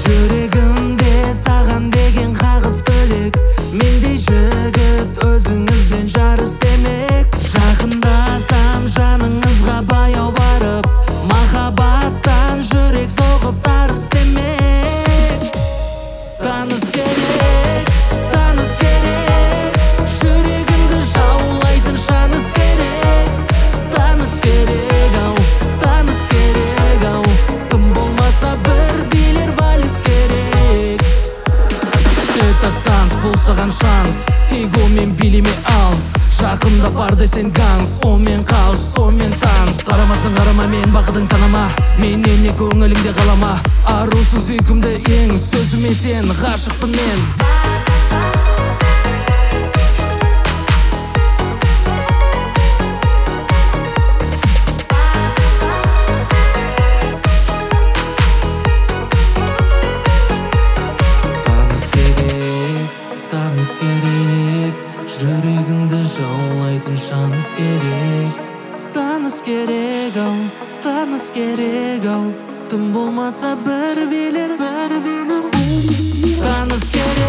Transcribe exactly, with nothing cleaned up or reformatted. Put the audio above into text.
Жүрегімде саған деген қағыс бөлек. Мендей жігіт өзіңізден жар іздемек. Жақындасам жаныңызға баяу барып, махаббаттан жүрек соғып тарс демек. Таныс керек, таныс керек, жүрегімді жаулайтын жаныс керек. Таныс керек ау, таныс керек ау, тым болмаса бір билер вальс керек. Это танц, бұл саған шанс, тек омен билеме алыс. Жақында бар десен ганс, онмен қалш, сонымен таныс. Қарамасың қарама мен бақытың санама, менен не көңіліңде қалама. Арусыз сүйкімді ең, сөзіме сен ғашықпын мен. Таныс керек, таныс керек, жүрегіңді жаулайтын шанс керек. Таныс керек ау, таныс керек ау, тым болмаса бір билер. Таныс керек.